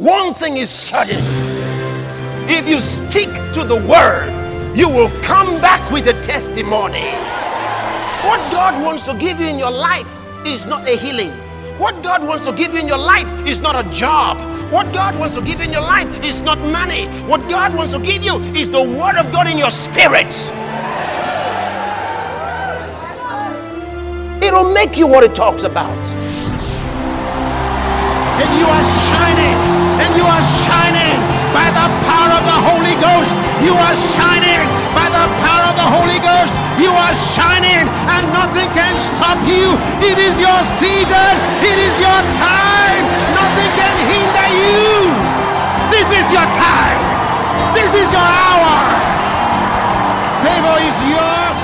One thing is certain. If you stick to the word, you will come back with a testimony. What God wants to give you in your life is not a healing. What God wants to give you in your life is not a job. What God wants to give you in your life is not money. What God wants to give you is the word of God in your spirit. It'll make you what it talks about. And you are shining. And you are shining by the power of the Holy Ghost. You are shining by the power of the Holy Ghost. You are shining and nothing can stop you. It is your season. It is your time. Nothing can hinder you. This is your time. This is your hour. Favor is yours.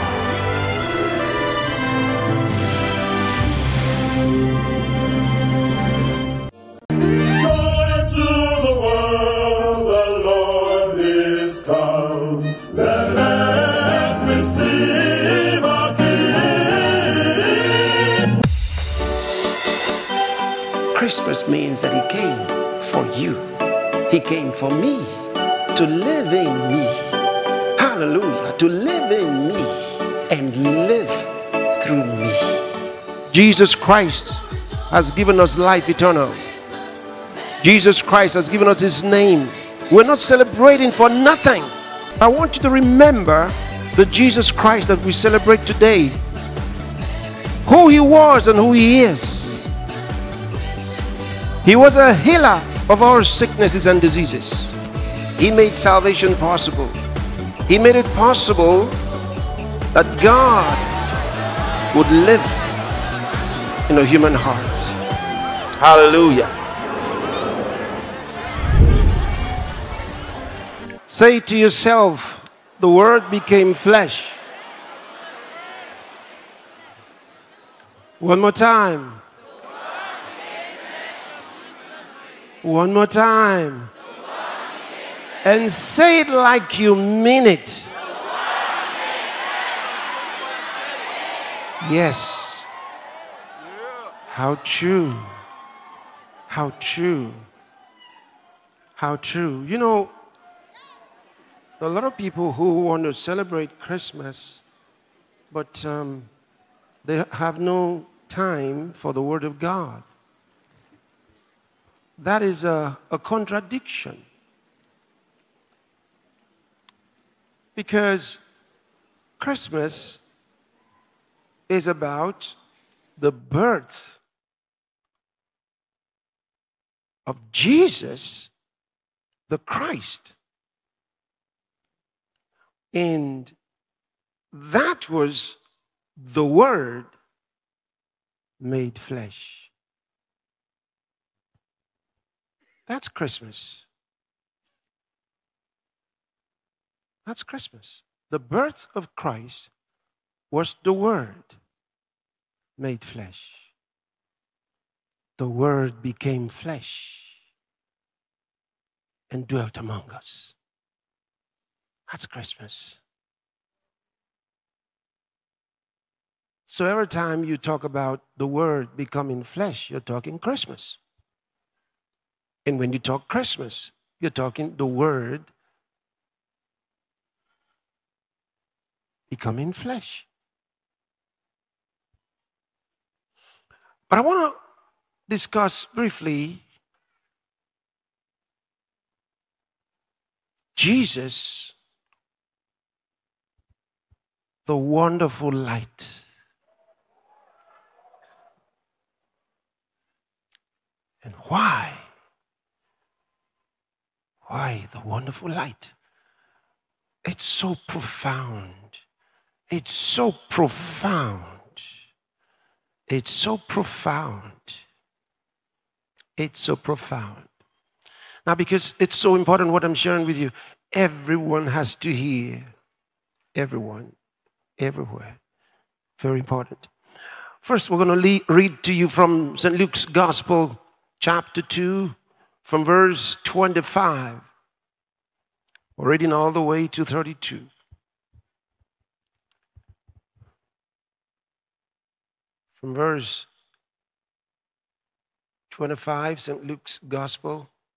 Christmas means that he came for you. He came for me, to live in me. Hallelujah. To live in me and live through me. Jesus Christ has given us life eternal. Jesus Christ has given us his name. We're not celebrating for nothing. I want you to remember the Jesus Christ that we celebrate today. Who he was and who he is. He was a healer of our sicknesses and diseases. He made salvation possible. He made it possible that God would live in a human heart. Hallelujah. Say to yourself, the word became flesh. One more time. One more time. And say it like you mean it. Yes. How true. How true. How true. You know, a lot of people who want to celebrate Christmas, but they have no time for the Word of God. That is a contradiction. Because Christmas is about the birth of Jesus, the Christ. And that was the Word made flesh. That's Christmas. That's Christmas. The birth of Christ was the Word made flesh. The Word became flesh and dwelt among us. That's Christmas. So every time you talk about the Word becoming flesh, you're talking Christmas. And when you talk Christmas, you're talking the Word becoming flesh. But I want to discuss briefly Jesus, the wonderful light. And why? Why the wonderful light? It's so profound. It's so profound. It's so profound. It's so profound. Now, because it's so important what I'm sharing with you, everyone has to hear. Everyone. Everywhere. Very important. First, we're going to read to you from St. Luke's Gospel, chapter 2, from verse 25. We're reading all the way to 32. From verse 25, St. Luke's Gospel,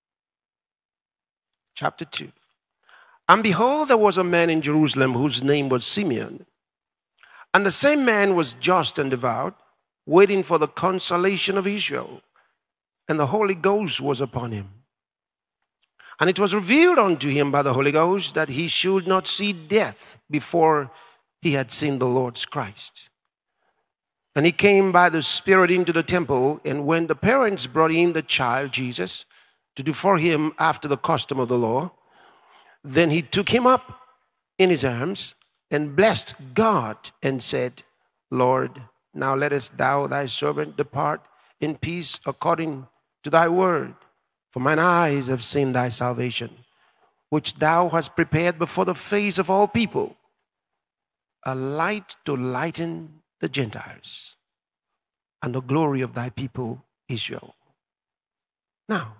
chapter 2. And behold, there was a man in Jerusalem whose name was Simeon. And the same man was just and devout, waiting for the consolation of Israel. And the Holy Ghost was upon him. And it was revealed unto him by the Holy Ghost that he should not see death before he had seen the Lord's Christ. And he came by the Spirit into the temple, and when the parents brought in the child Jesus to do for him after the custom of the law, then he took him up in his arms and blessed God and said, Lord, now lettest thou thy servant depart in peace according to thy word. For mine eyes have seen thy salvation, which thou hast prepared before the face of all people, a light to lighten the Gentiles, and the glory of thy people Israel. Now,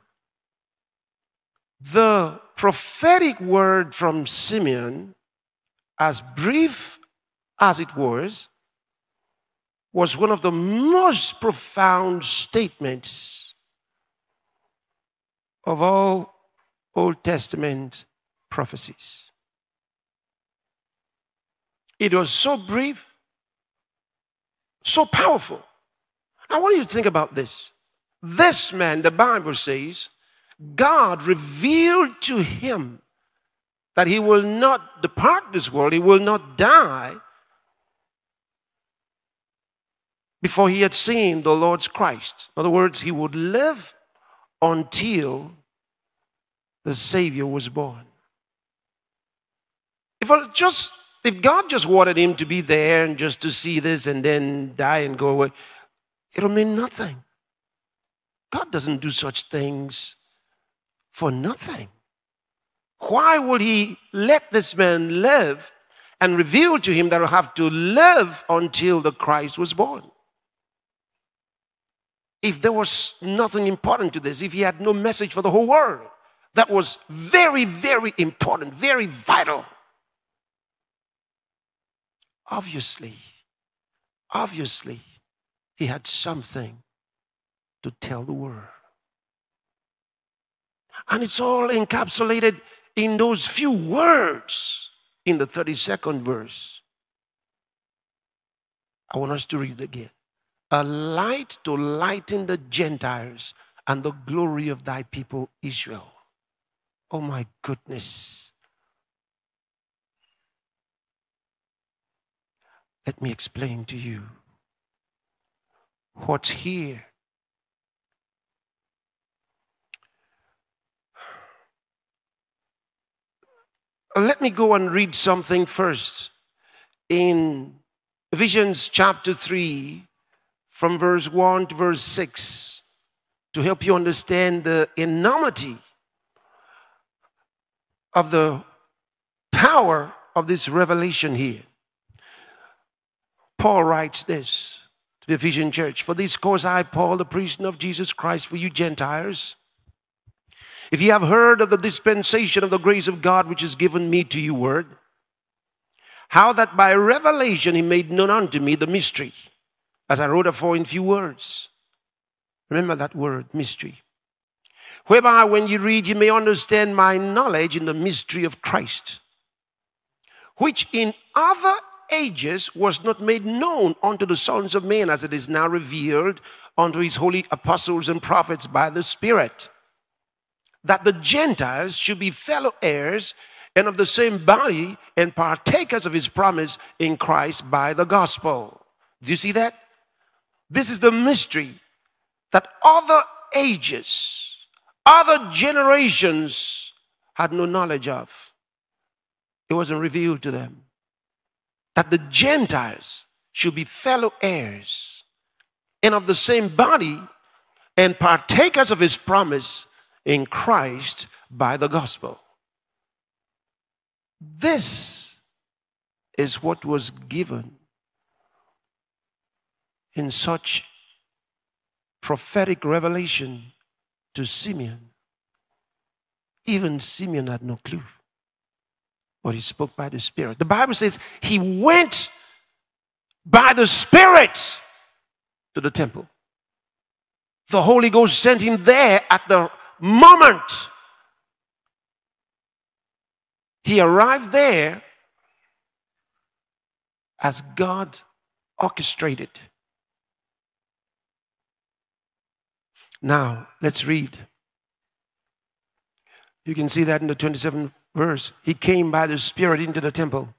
the prophetic word from Simeon, as brief as it was one of the most profound statements of all Old Testament prophecies. It was so brief, so powerful. I want you to think about this. This man, the Bible says, God revealed to him that he will not depart this world, he will not die before he had seen the Lord's Christ. In other words, he would live until the Savior was born. If God just wanted him to be there and just to see this and then die and go away, it'll mean nothing. God doesn't do such things for nothing. Why would he let this man live and reveal to him that he'll have to live until the Christ was born? If there was nothing important to this, if he had no message for the whole world, that was very, very important, very vital. Obviously, he had something to tell the world. And it's all encapsulated in those few words in the 32nd verse. I want us to read it again. A light to lighten the Gentiles and the glory of thy people Israel. Oh my goodness. Let me explain to you what's here. Let me go and read something first in Ephesians chapter 3 from verse 1 to verse 6 to help you understand the enormity of the power of this revelation here. Paul writes this to the Ephesian church. For this cause I, Paul, the prisoner of Jesus Christ, for you Gentiles, if ye have heard of the dispensation of the grace of God which is given me to you word, how that by revelation he made known unto me the mystery, as I wrote afore in few words. Remember that word, mystery. Whereby when you read, you may understand my knowledge in the mystery of Christ, which in other ages was not made known unto the sons of men, as it is now revealed unto his holy apostles and prophets by the Spirit, that the Gentiles should be fellow heirs and of the same body and partakers of his promise in Christ by the gospel. Do you see that? This is the mystery that other ages, other generations had no knowledge of. It wasn't revealed to them. That the Gentiles should be fellow heirs and of the same body and partakers of his promise in Christ by the gospel. This is what was given in such prophetic revelation to Simeon. Even Simeon had no clue, but he spoke by the Spirit. The Bible says he went by the Spirit to the temple. The Holy Ghost sent him there at the moment He arrived there as God orchestrated. Now, let's read. You can see that in the 27th verse. He came by the Spirit into the temple.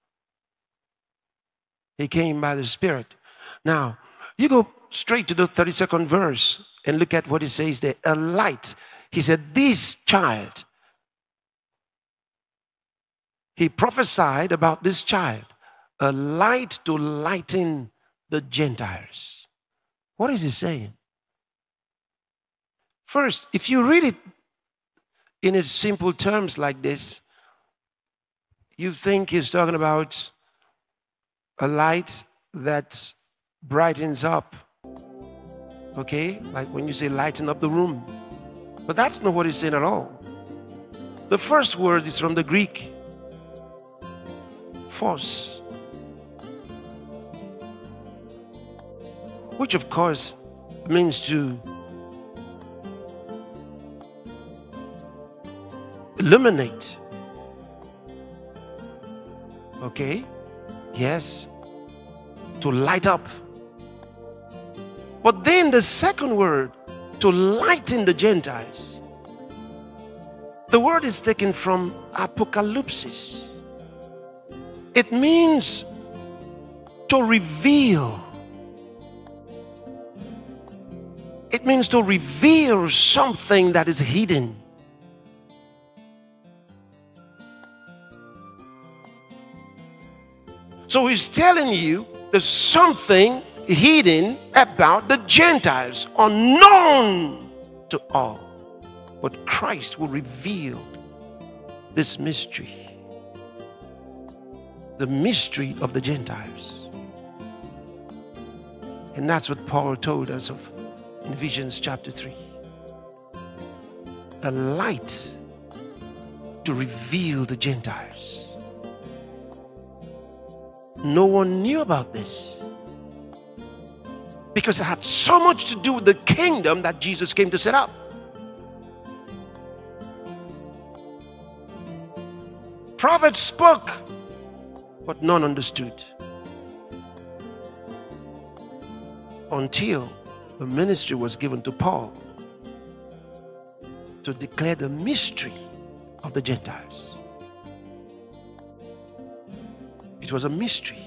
He came by the Spirit. Now, you go straight to the 32nd verse and look at what he says there. A light. He said, this child. He prophesied about this child. A light to lighten the Gentiles. What is he saying? First, if you read it in its simple terms like this, you think he's talking about a light that brightens up. Okay? Like when you say lighten up the room. But that's not what he's saying at all. The first word is from the Greek. Phos. Which of course means to illuminate. Okay? Yes. To light up. But then the second word, to lighten the Gentiles. The word is taken from apocalypsis. It means to reveal. It means to reveal something that is hidden. So he's telling you there's something hidden about the Gentiles, unknown to all. But Christ will reveal this mystery. The mystery of the Gentiles. And that's what Paul told us of in Ephesians chapter 3. A light to reveal the Gentiles. No one knew about this because it had so much to do with the kingdom that Jesus came to set up. Prophets spoke, but none understood until the ministry was given to Paul to declare the mystery of the Gentiles. It was a mystery.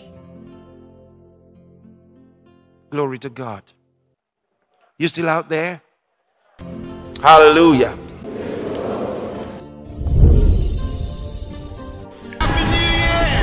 Glory to God. You still out there? Hallelujah. Happy New Year!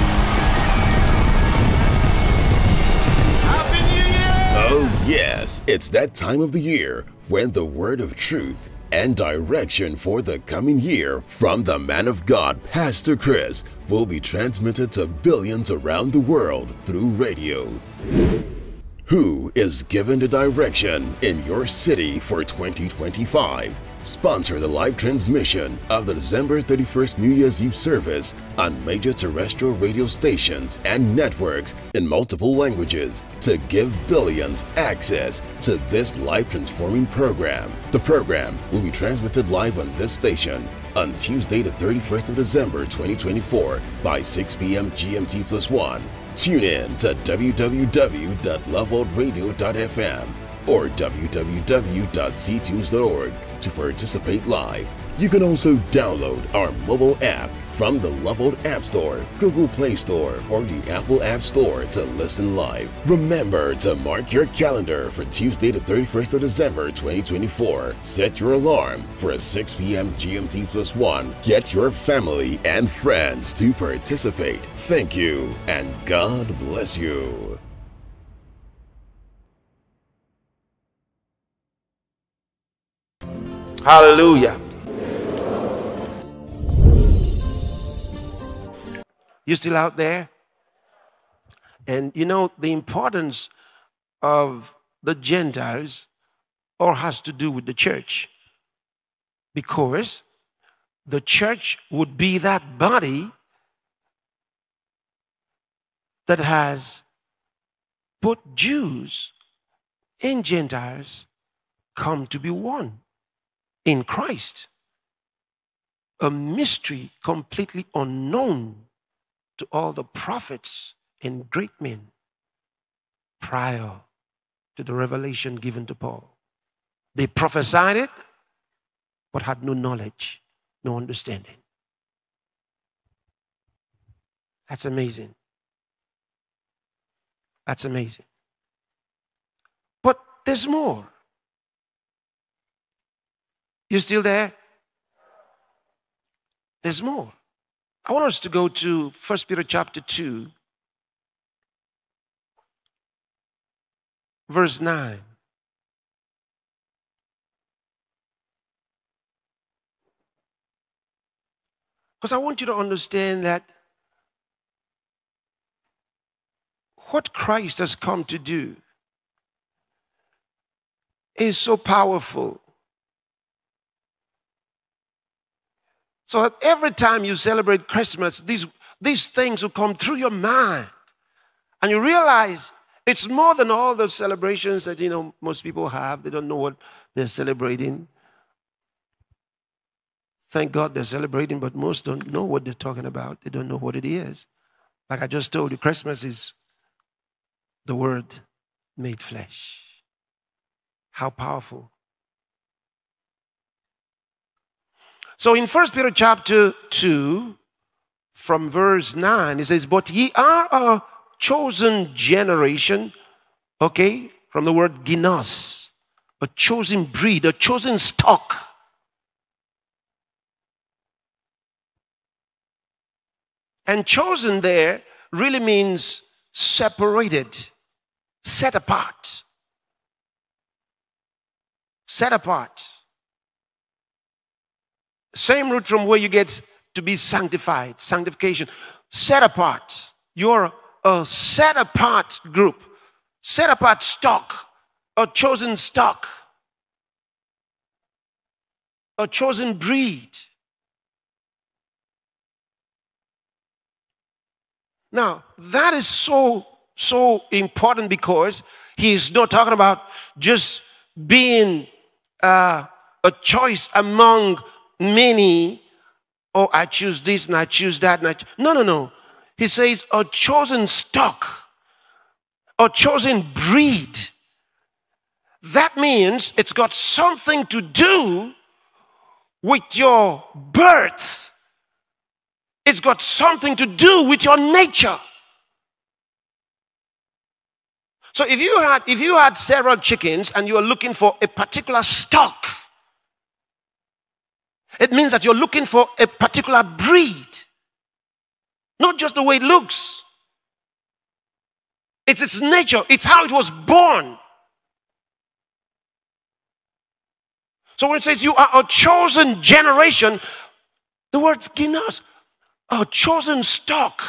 Happy New Year! Oh yes, it's that time of the year when the word of truth and direction for the coming year from the man of God, Pastor Chris, will be transmitted to billions around the world through radio. Who is given the direction in your city for 2025? Sponsor the live transmission of the December 31st New Year's Eve service on major terrestrial radio stations and networks in multiple languages to give billions access to this life-transforming program. The program will be transmitted live on this station on Tuesday the 31st of December 2024 by 6 p.m. GMT +1. Tune in to www.loveoutradio.fm or www.ctunes.org to participate live. You can also download our mobile app from the Love Out App Store, Google Play Store, or the Apple App Store to listen live. Remember to mark your calendar for Tuesday the 31st of December 2024. Set your alarm for a 6 p.m. GMT +1. Get your family and friends to participate. Thank you, and God bless you. Hallelujah. You still out there? And you know, the importance of the Gentiles all has to do with the church. Because the church would be that body that has put Jews and Gentiles come to be one in Christ. a mystery completely unknown to all the prophets and great men prior to the revelation given to Paul. They prophesied it, but had no knowledge, no understanding. That's amazing. That's amazing. But there's more. You still there? There's more. I want us to go to 1 Peter chapter 2, verse 9. Because I want you to understand that what Christ has come to do is so powerful. So that every time you celebrate Christmas, these things will come through your mind. And you realize it's more than all the celebrations that, most people have. They don't know what they're celebrating. Thank God they're celebrating, but most don't know what they're talking about. They don't know what it is. Like I just told you, Christmas is the Word made flesh. How powerful. So in 1 Peter chapter 2, from verse 9, it says, but ye are a chosen generation, okay, from the word ginos, a chosen breed, a chosen stock. And chosen there really means separated, set apart. Set apart. Same root from where you get to be sanctified, sanctification. Set apart. You're a set apart group, set apart stock, a chosen stock, a chosen breed. Now, that is so important because he is not talking about just being a choice among many. Oh, I choose this and I choose that. No. He says a chosen stock, a chosen breed. That means it's got something to do with your birth. It's got something to do with your nature. So if you had several chickens and you are looking for a particular stock, it means that you're looking for a particular breed. Not just the way it looks. It's its nature. It's how it was born. So when it says you are a chosen generation, the word's ginos, a chosen stock.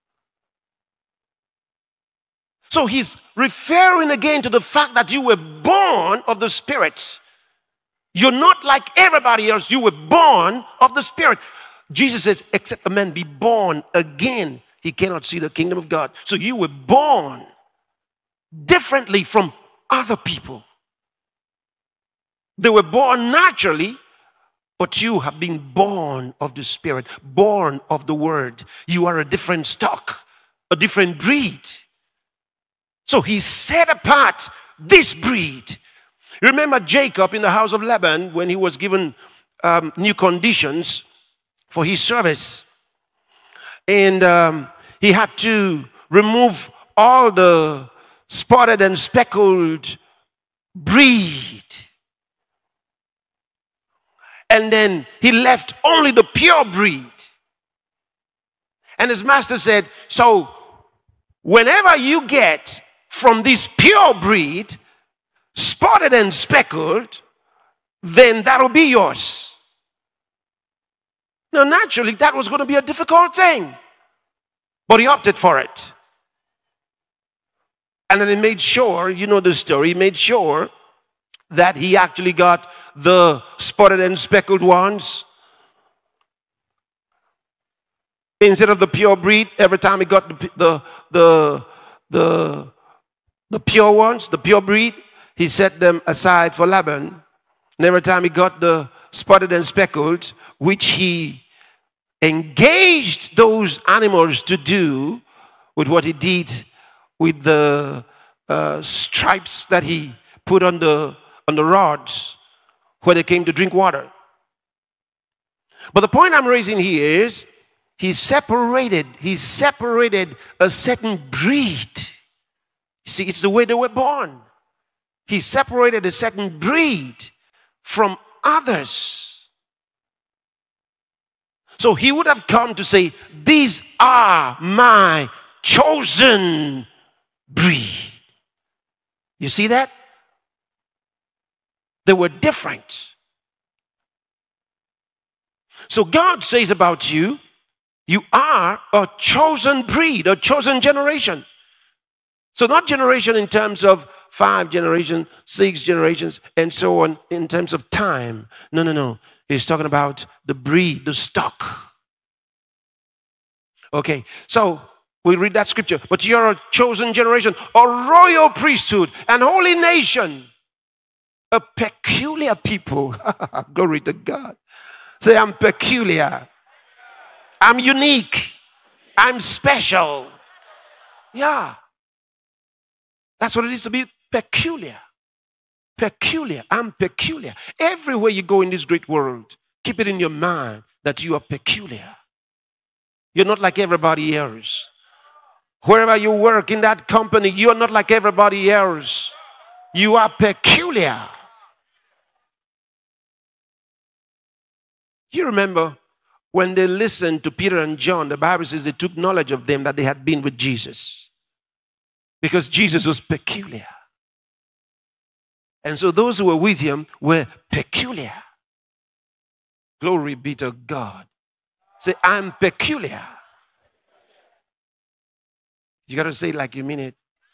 So he's referring again to the fact that you were born of the Spirit. You're not like everybody else. You were born of the Spirit. Jesus says, except a man be born again, he cannot see the kingdom of God. So you were born differently from other people. They were born naturally, but you have been born of the Spirit, born of the Word. You are a different stock, a different breed. So he set apart this breed. Remember Jacob in the house of Laban when he was given new conditions for his service. And he had to remove all the spotted and speckled breed. And then he left only the pure breed. And his master said, so whenever you get from this pure breed, spotted and speckled, then that'll be yours. Now, naturally, that was going to be a difficult thing. But he opted for it. And then he made sure, you know the story, he made sure that he actually got the spotted and speckled ones. Instead of the pure breed, every time he got the pure ones, the pure breed, he set them aside for Laban. And every time he got the spotted and speckled, which he engaged those animals to do with what he did with the stripes that he put on the rods where they came to drink water. But the point I'm raising here is he separated a certain breed. You see, it's the way they were born. He separated a certain breed from others. So he would have come to say, these are my chosen breed. You see that? They were different. So God says about you, you are a chosen breed, a chosen generation. So not generation in terms of 5 generations, 6 generations, and so on in terms of time. No. He's talking about the breed, the stock. Okay, so we read that scripture. But you're a chosen generation, a royal priesthood, an holy nation, a peculiar people. Glory to God. Say, I'm peculiar. I'm unique. I'm special. Yeah. That's what it is to be peculiar. Peculiar. I'm peculiar. Everywhere you go in this great world, keep it in your mind that you are peculiar. You're not like everybody else. Wherever you work in that company, you are not like everybody else. You are peculiar. You remember when they listened to Peter and John, the Bible says they took knowledge of them that they had been with Jesus. Because Jesus was peculiar. And so those who were with him were peculiar. Glory be to God. Say, I'm peculiar. You got to say it like you mean it.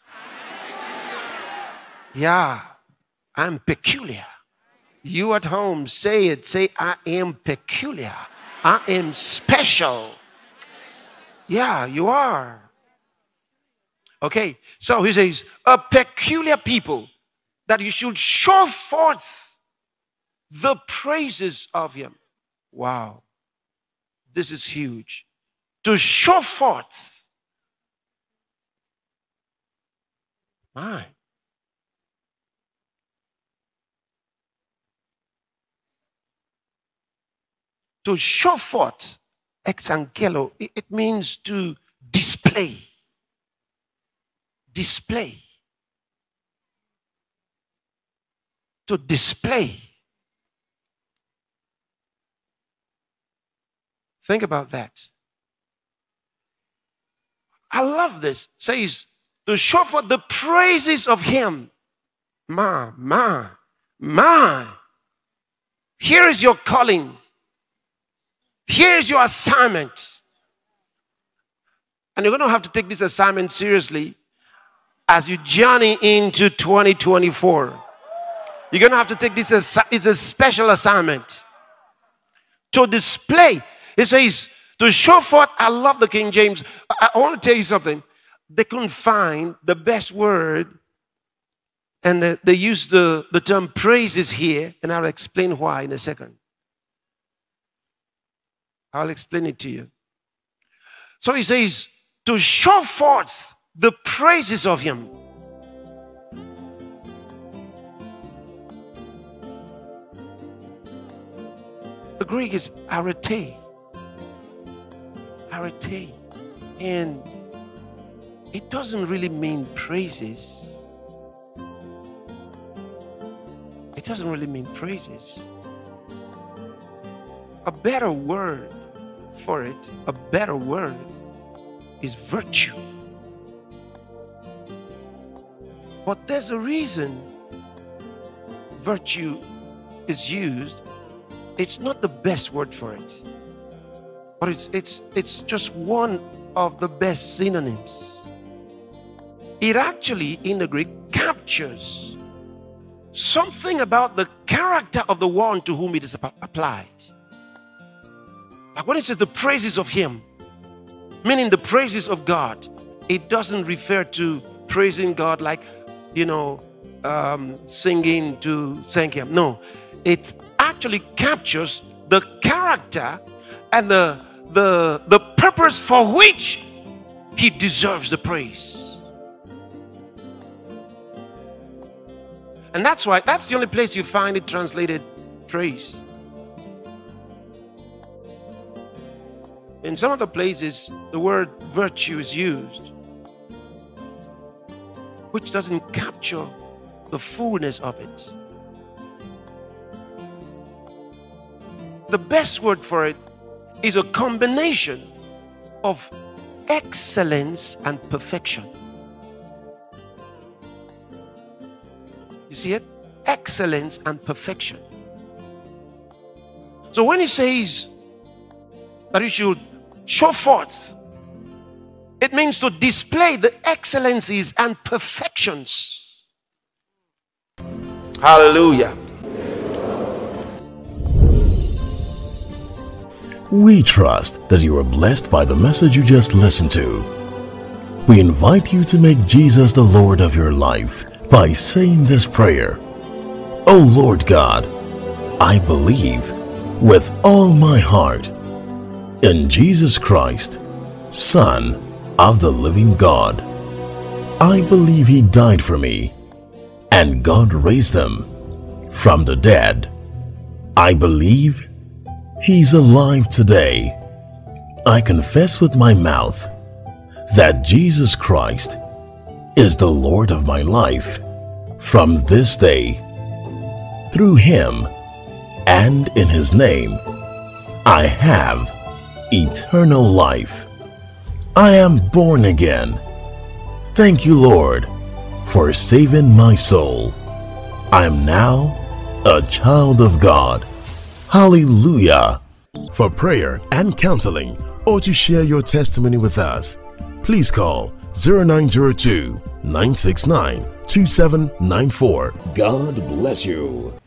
Yeah, I'm peculiar. You at home, say it. Say, I am peculiar. I am special. Yeah, you are. Okay, so he says, a peculiar people, that you should show forth the praises of him. Wow. This is huge. To show forth. My. To show forth, exankelo, it means to display. Display. To display. Think about that. I love this. It says, to show forth the praises of him. My. Here is your calling. Here is your assignment. And you're going to have to take this assignment seriously as you journey into 2024. You're going to have to take this as it's a special assignment. To display. It says, to show forth, I love the King James. I want to tell you something. They couldn't find the best word. And they used the term praises here. And I'll explain why in a second. I'll explain it to you. So he says, to show forth the praises of him. The Greek is arete. Arete. And it doesn't really mean praises. It doesn't really mean praises. A better word for it, a better word is virtue. But there's a reason virtue is used. It's not the best word for it, but it's just one of the best synonyms. It actually, in the Greek, captures something about the character of the one to whom it is applied. Like when it says the praises of him, meaning the praises of God, it doesn't refer to praising God like, singing to thank him. No, it actually captures the character and the purpose for which he deserves the praise. And that's why that's the only place you find it translated praise. In some other places, the word virtue is used, which doesn't capture the fullness of it. The best word for it is a combination of excellence and perfection. You see it? Excellence and perfection. So when he says that you should show forth, it means to display the excellencies and perfections. Hallelujah. We trust that you are blessed by the message you just listened to. We invite you to make Jesus the Lord of your life by saying this prayer. O Lord God, I believe with all my heart in Jesus Christ, Son of the living God. I believe he died for me and God raised him from the dead. I believe he's alive today. I confess with my mouth that Jesus Christ is the Lord of my life from this day. Through him and in his name, I have eternal life. I am born again. Thank you, Lord, for saving my soul. I am now a child of God. Hallelujah. For prayer and counseling or to share your testimony with us, please call 0902 969 2794. God bless you.